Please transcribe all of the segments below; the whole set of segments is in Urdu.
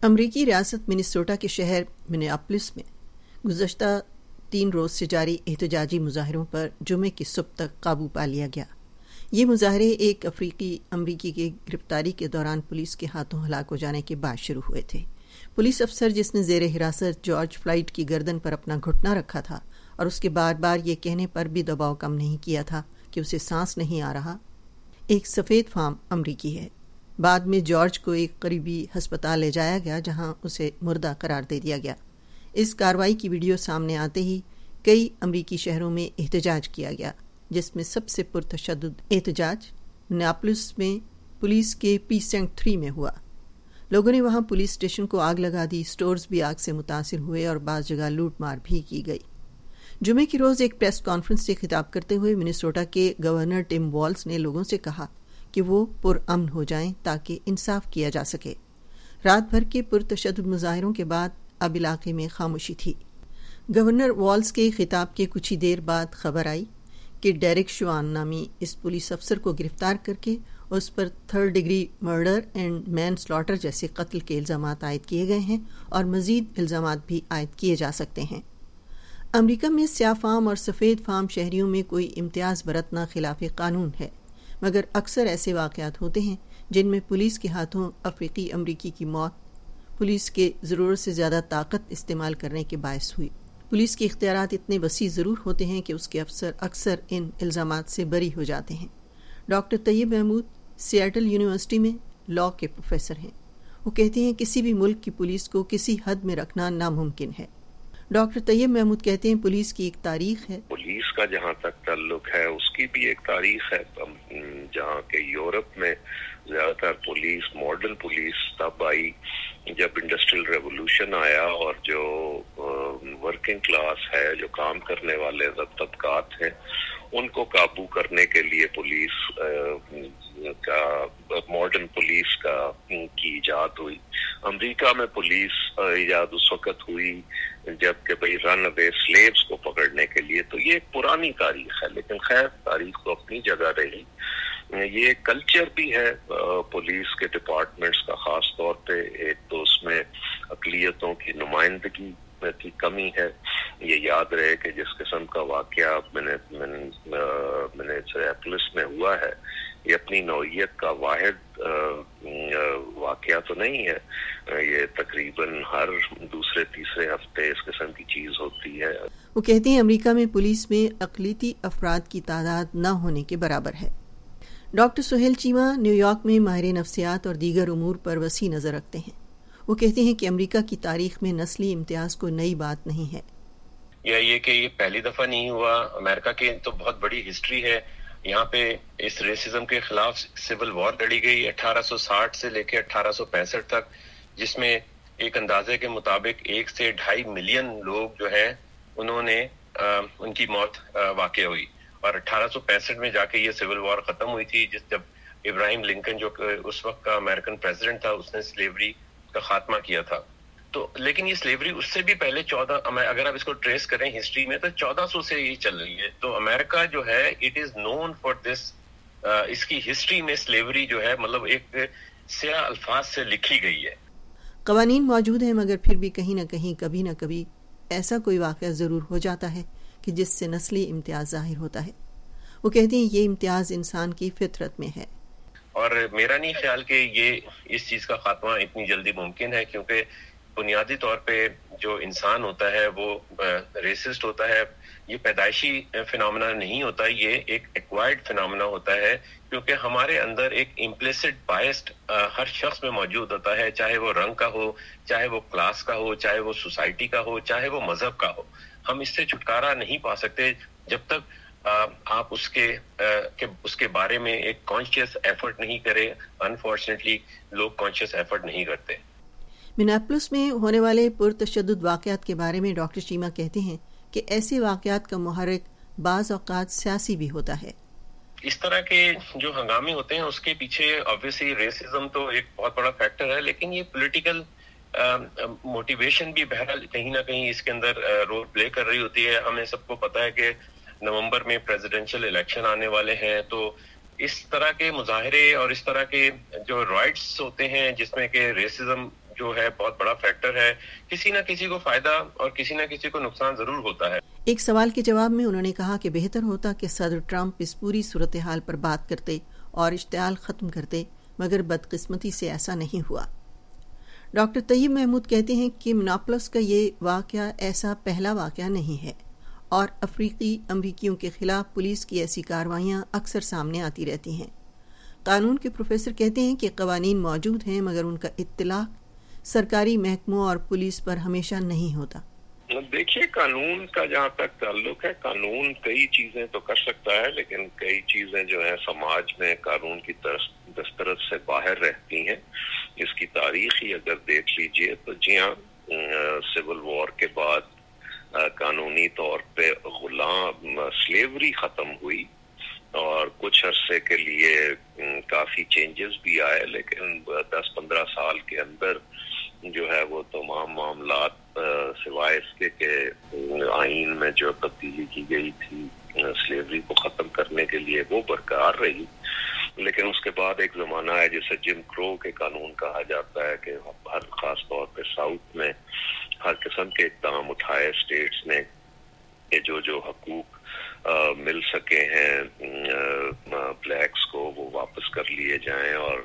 امریکی ریاست منیسوٹا کے شہر منیاپولس میں گزشتہ 3 روز سے جاری احتجاجی مظاہروں پر جمعے کی صبح تک قابو پا لیا گیا۔ یہ مظاہرے ایک افریقی امریکی کی گرفتاری کے دوران پولیس کے ہاتھوں ہلاک ہو جانے کے بعد شروع ہوئے تھے۔ پولیس افسر جس نے زیر حراست جارج فلائیڈ کی گردن پر اپنا گھٹنا رکھا تھا اور اس کے بار بار یہ کہنے پر بھی دباؤ کم نہیں کیا تھا کہ اسے سانس نہیں آ رہا، ایک سفید فام امریکی ہے۔ بعد میں جارج کو ایک قریبی ہسپتال لے جایا گیا جہاں اسے مردہ قرار دے دیا گیا۔ اس کارروائی کی ویڈیو سامنے آتے ہی کئی امریکی شہروں میں احتجاج کیا گیا، جس میں سب سے پرتشدد احتجاج منیاپولس میں پولیس کے پریسنکٹ 3 میں ہوا۔ لوگوں نے وہاں پولیس اسٹیشن کو آگ لگا دی، سٹورز بھی آگ سے متاثر ہوئے اور بعض جگہ لوٹ مار بھی کی گئی۔ جمعے کے روز ایک پریس کانفرنس سے خطاب کرتے ہوئے منیسوٹا کے گورنر ٹم والز نے لوگوں سے کہا کہ وہ پرامن ہو جائیں تاکہ انصاف کیا جا سکے۔ رات بھر کے پرتشدد مظاہروں کے بعد اب علاقے میں خاموشی تھی۔ گورنر والز کے خطاب کے کچھ ہی دیر بعد خبر آئی کہ ڈیرک شوان نامی اس پولیس افسر کو گرفتار کر کے اس پر 3rd degree murder and manslaughter جیسے قتل کے الزامات عائد کیے گئے ہیں اور مزید الزامات بھی عائد کیے جا سکتے ہیں۔ امریکہ میں سیاہ فام اور سفید فام شہریوں میں کوئی امتیاز برتنا خلاف قانون ہے، مگر اکثر ایسے واقعات ہوتے ہیں جن میں پولیس کے ہاتھوں افریقی امریکی کی موت پولیس کے ضرورت سے زیادہ طاقت استعمال کرنے کے باعث ہوئی۔ پولیس کے اختیارات اتنے وسیع ضرور ہوتے ہیں کہ اس کے افسر اکثر ان الزامات سے بری ہو جاتے ہیں۔ Doctor Tayyab Mahmood Seattle university میں لاء کے پروفیسر ہیں۔ وہ کہتے ہیں کسی بھی ملک کی پولیس کو کسی حد میں رکھنا ناممکن ہے۔ ڈاکٹر طیب محمود کہتے ہیں پولیس کی ایک تاریخ ہے۔ پولیس کا جہاں تک تعلق ہے اس کی بھی ایک تاریخ ہے، جہاں کہ یورپ میں زیادہ تر پولیس، ماڈرن پولیس تب آئی جب انڈسٹریل ریولوشن آیا، اور جو ورکنگ کلاس ہے، جو کام کرنے والے طبقات ہیں، ان کو قابو کرنے کے لیے پولیس کا، ماڈرن پولیس کی ایجاد ہوئی۔ امریکہ میں پولیس ایجاد اس وقت ہوئی جب کہ رن اوے سلیبس کو پکڑنے کے لیے، تو یہ ایک پرانی تاریخ ہے، لیکن خیر تاریخ تو اپنی جگہ رہی۔ یہ کلچر بھی ہے پولیس کے ڈپارٹمنٹس کا، خاص طور پہ ایک تو اس میں اقلیتوں کی نمائندگی کی کمی ہے۔ یہ یاد رہے کہ جس قسم کا واقعہ منیاپولس میں ہوا ہے، یہ اپنی نوعیت کا واحد واقعہ تو نہیں ہے، یہ تقریباً ہر دوسرے تیسرے ہفتے اس قسم کی چیز ہوتی ہے۔ وہ کہتے ہیں امریکہ میں پولیس میں اقلیتی افراد کی تعداد نہ ہونے کے برابر ہے۔ Doctor Sohail Cheema New York میں ماہر نفسیات اور دیگر امور پر وسیع نظر رکھتے ہیں۔ وہ کہتے ہیں کہ امریکہ کی تاریخ میں نسلی امتیاز کوئی نئی بات نہیں ہے، یا یہ کہ یہ پہلی دفعہ نہیں ہوا۔ امریکہ کی تو بہت بڑی ہسٹری ہے، یہاں پہ اس ریسزم کے خلاف سول وار لڑی گئی 1860 سے لے کے 1865 تک، جس میں ایک اندازے کے مطابق 1 سے 2.5 ملین لوگ جو ہیں انہوں نے ان کی موت واقع ہوئی، اور 1865 میں جا کے یہ سول وار ختم ہوئی تھی، جب ابراہیم لنکن جو اس وقت کا امریکن پریزیڈنٹ تھا، اس نے سلیوری کا خاتمہ کیا تھا۔ تو لیکن یہ سلیوری اس سے بھی پہلے اگر آپ اس کو ٹریس کریں ہسٹری میں تو 1400 سے یہ چل رہی ہے۔ تو امریکہ جو ہے it is known for this, اس کی ہسٹری میں سلیوری جو ہے مطلب ایک سیاہ الفاظ سے لکھی گئی ہے۔ قوانین موجود ہیں مگر پھر بھی کہیں نہ کہیں کبھی نہ کبھی ایسا کوئی واقعہ ضرور ہو جاتا ہے کہ جس سے نسلی امتیاز ظاہر ہوتا ہے۔ وہ کہتے ہیں یہ امتیاز انسان کی فطرت میں ہے، اور میرا نہیں خیال کہ یہ اس چیز کا خاتمہ اتنی جلدی ممکن ہے، کیونکہ بنیادی طور پہ جو انسان ہوتا ہے وہ ریسسٹ ہوتا ہے۔ یہ پیدائشی فنامنا نہیں ہوتا، یہ ایک ایکوائرڈ فنامنا ہوتا ہے، کیونکہ ہمارے اندر ایک امپلیسٹ بائسڈ ہر شخص میں موجود ہوتا ہے، چاہے وہ رنگ کا ہو، چاہے وہ کلاس کا ہو، چاہے وہ سوسائٹی کا ہو، چاہے وہ مذہب کا ہو۔ ہم اس سے چھٹکارا نہیں پا سکتے جب تک آپ اس کے بارے میں ایک کانشیس ایفرٹ نہیں کرے۔ انفارچونیٹلی لوگ کانشیس ایفرٹ نہیں کرتے۔ منیاپولس میں ہونے والے پرتشدد واقعات کے بارے میں ڈاکٹر چیمہ کہتے ہیں کہ ایسے واقعات کا محرک بعض اوقات سیاسی بھی ہوتا ہے۔ اس طرح کے جو ہنگامے ہوتے ہیں اس کے پیچھے obviously ریسزم تو ایک بہت بڑا فیکٹر ہے، لیکن یہ پولیٹیکل موٹیویشن بھی بہرحال کہیں نہ کہیں اس کے اندر رول پلے کر رہی ہوتی ہے۔ ہمیں سب کو پتہ ہے کہ نومبر میں پریزیڈنشل الیکشن آنے والے ہیں، تو اس طرح کے مظاہرے اور اس طرح کے جو رائٹس ہوتے ہیں جس میں کہ ریسزم جو ہے بہت بڑا فیکٹر ہے. کسی نہ کسی کو فائدہ اور کسی نہ کسی کو نقصان ضرور ہوتا ہے. ایک سوال کے جواب میں انہوں نے کہا کہ بہتر ہوتا کہ صدر ٹرمپ اس پوری صورتحال پر بات کرتے اور اشتعال ختم کرتے، مگر بدقسمتی سے ایسا نہیں ہوا. ڈاکٹر طیب محمود کہتے ہیں کہ مناپولس کا یہ واقعہ ایسا پہلا واقعہ نہیں ہے اور افریقی امریکیوں کے خلاف پولیس کی ایسی کارروائیاں اکثر سامنے آتی رہتی ہیں. قانون کے پروفیسر کہتے ہیں کہ قوانین موجود ہیں مگر ان کا اطلاق سرکاری محکموں اور پولیس پر ہمیشہ نہیں ہوتا. دیکھیے، قانون کا جہاں تک تعلق ہے، قانون کئی چیزیں تو کر سکتا ہے، لیکن کئی چیزیں جو ہیں سماج میں قانون کی دسترس سے باہر رہتی ہیں. اس کی تاریخ ہی اگر دیکھ لیجئے تو جی ہاں، سول وار کے بعد قانونی طور پہ غلام سلیوری ختم ہوئی اور کچھ عرصے کے لیے کافی چینجز بھی آئے، لیکن 10-15 سال کے اندر جو ہے وہ تمام معاملات سوائے اس کے کہ آئین میں جو تبدیلی کی گئی تھی سلیوری کو ختم کرنے کے لیے، وہ برقرار رہی. لیکن اس کے بعد ایک زمانہ ہے جسے جم کرو کے قانون کہا جاتا ہے کہ ہر خاص طور پہ ساؤتھ میں ہر قسم کے اقدام اٹھائے اسٹیٹس نے کہ جو حقوق مل سکے ہیں بلیکس کو وہ واپس کر لیے جائیں، اور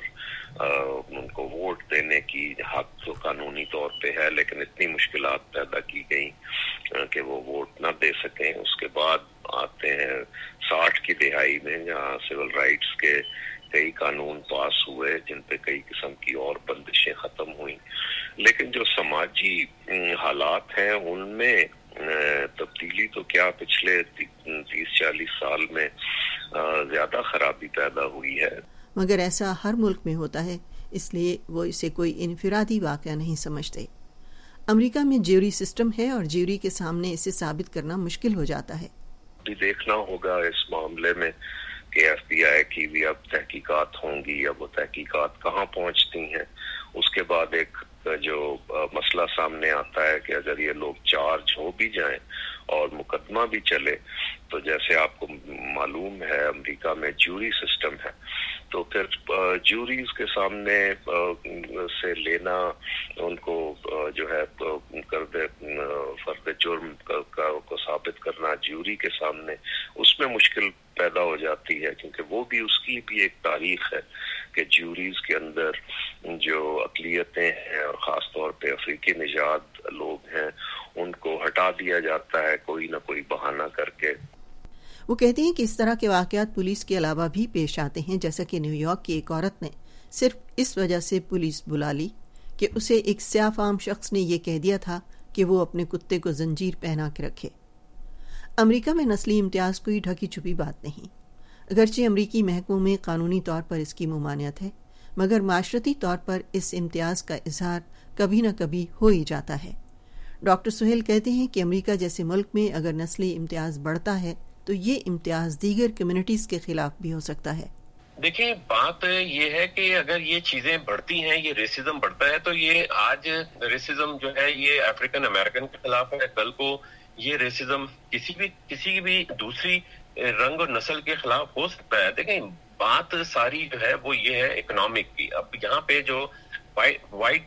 ان کو ووٹ دینے کی حق تو قانونی طور پہ ہے، لیکن اتنی مشکلات پیدا کی گئیں کہ وہ ووٹ نہ دے سکیں. اس کے بعد آتے ہیں 60 کی دہائی میں، جہاں سول رائٹس کے کئی قانون پاس ہوئے جن پہ کئی قسم کی اور بندشیں ختم ہوئیں. لیکن جو سماجی حالات ہیں ان میں تبدیلی تو کیا پچھلے 30-40 سال میں زیادہ خرابی پیدا ہوئی ہے. مگر ایسا ہر ملک میں ہوتا ہے، اس لیے وہ اسے کوئی انفرادی واقعہ نہیں سمجھتے. امریکہ میں جیوری سسٹم ہے اور جیوری کے سامنے اسے ثابت کرنا مشکل ہو جاتا ہے. بھی دیکھنا ہوگا اس معاملے میں کہ ایف بی آئی کی بھی اب تحقیقات ہوں گی، اب وہ تحقیقات کہاں پہنچتی ہیں. اس کے بعد ایک جو مسئلہ سامنے آتا ہے کہ اگر یہ لوگ چارج ہو بھی جائیں اور مقدمہ بھی چلے تو جیسے آپ کو معلوم ہے امریکہ میں جوری سسٹم ہے، تو پھر جوریز کے سامنے سے لینا، ان کو جو ہے فرد جرم کو ثابت کرنا جوری کے سامنے، اس میں مشکل پیدا ہو جاتی ہے، کیونکہ وہ بھی اس کی بھی ایک تاریخ ہے کہ جوریز کے اندر جو اقلیتیں ہیں اور خاص طور پہ افریقی نژاد لوگ ہیں ان کو ہٹا دیا جاتا ہے کوئی نہ کوئی بہانہ کر کے. وہ کہتے ہیں کہ اس طرح کے واقعات پولیس کے علاوہ بھی پیش آتے ہیں، جیسا کہ نیو یارک کی ایک عورت نے صرف اس وجہ سے پولیس بلا لی کہ اسے ایک سیاہ فام شخص نے یہ کہہ دیا تھا کہ وہ اپنے کتے کو زنجیر پہنا کے رکھے. امریکہ میں نسلی امتیاز کوئی ڈھکی چھپی بات نہیں، اگرچہ امریکی محکموں میں قانونی طور پر اس کی ممانعت ہے، مگر معاشرتی طور پر اس امتیاز کا اظہار کبھی نہ کبھی ہو ہی جاتا ہے. ڈاکٹر سہیل کہتے ہیں کہ امریکہ جیسے ملک میں اگر نسلی امتیاز بڑھتا ہے تو یہ امتیاز دیگر کمیونٹیز کے خلاف بھی ہو سکتا ہے. دیکھیں، بات یہ ہے کہ اگر یہ چیزیں بڑھتی ہیں، یہ ریسزم بڑھتا ہے، تو یہ آج ریسزم جو ہے یہ افریقن امریکن کے خلاف ہے، کل کو یہ ریسزم کسی بھی دوسری رنگ اور نسل کے خلاف ہو سکتا ہے. دیکھیں، بات ساری جو ہے وہ یہ ہے اکنامک کی. اب یہاں پہ جو وائٹ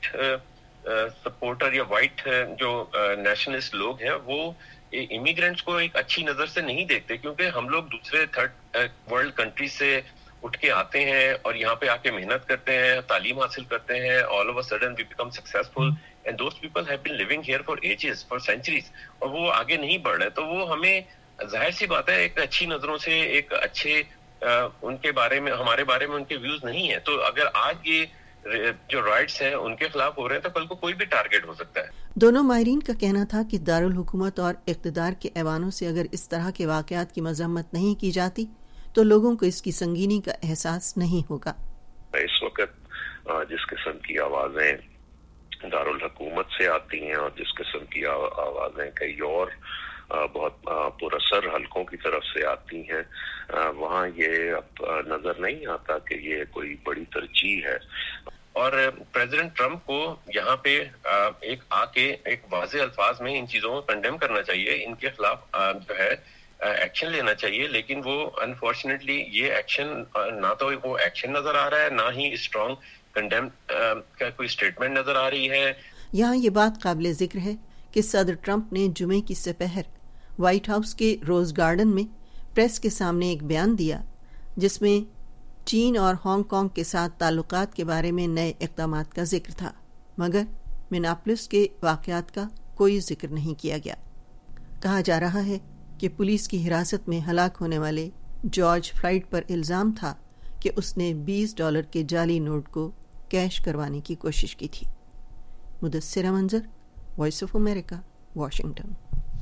سپورٹر یا وائٹ جو نیشنلسٹ لوگ ہیں وہ امیگرینٹس کو ایک اچھی نظر سے نہیں دیکھتے، کیونکہ ہم لوگ دوسرے تھرڈ ورلڈ کنٹری سے اٹھ کے آتے ہیں اور یہاں پہ آ کے محنت کرتے ہیں، تعلیم حاصل کرتے ہیں، all of a sudden we become successful and those people have been living here for ages, for centuries, اور وہ آگے نہیں بڑھ رہے. تو وہ ہمیں ظاہر سی بات ہے ایک اچھی نظروں سے، ایک اچھے ان کے بارے میں، ہمارے بارے میں ان کے ویوز نہیں ہیں. تو اگر آج یہ جو رائٹس ہیں ان کے خلاف ہو رہے ہیں تو کل کو کوئی بھی ٹارگٹ ہو سکتا ہے. دونوں ماہرین کا کہنا تھا کہ دارالحکومت اور اقتدار کے ایوانوں سے اگر اس طرح کے واقعات کی مذمت نہیں کی جاتی تو لوگوں کو اس کی سنگینی کا احساس نہیں ہوگا. اس وقت جس قسم کی آوازیں دارالحکومت سے آتی ہیں اور جس قسم کی آوازیں کئی اور بہت پر اثر حلقوں کی طرف سے آتی ہیں، وہاں یہ اب نظر نہیں آتا کہ یہ کوئی بڑی ترجیح ہے. اور پریزیڈنٹ ٹرمپ کو یہاں پہ ایک آ کے ایک واضح الفاظ میں ان چیزوں کو کنڈیم کرنا چاہیے، ان کے خلاف جو ہے ایکشن لینا چاہیے. لیکن وہ انفارچونیٹلی یہ ایکشن، نہ تو وہ ایکشن نظر آ رہا ہے، نہ ہی اسٹرانگ کنڈیم کا کوئی اسٹیٹمنٹ نظر آ رہی ہے. یہاں یہ بات قابل ذکر ہے کہ صدر ٹرمپ نے جمعے کی سپہر وائٹ ہاؤس کے روز گارڈن میں پریس کے سامنے ایک بیان دیا جس میں چین اور ہانگ کانگ کے ساتھ تعلقات کے بارے میں نئے اقدامات کا ذکر تھا، مگر منیاپولس کے واقعات کا کوئی ذکر نہیں کیا گیا. کہا جا رہا ہے کہ پولیس کی حراست میں ہلاک ہونے والے جارج فلائیڈ پر الزام تھا کہ اس نے $20 کے جعلی نوٹ کو کیش کروانے کی کوشش کی تھی. مدثرہ منظر، وائس آف امریکہ، واشنگٹن.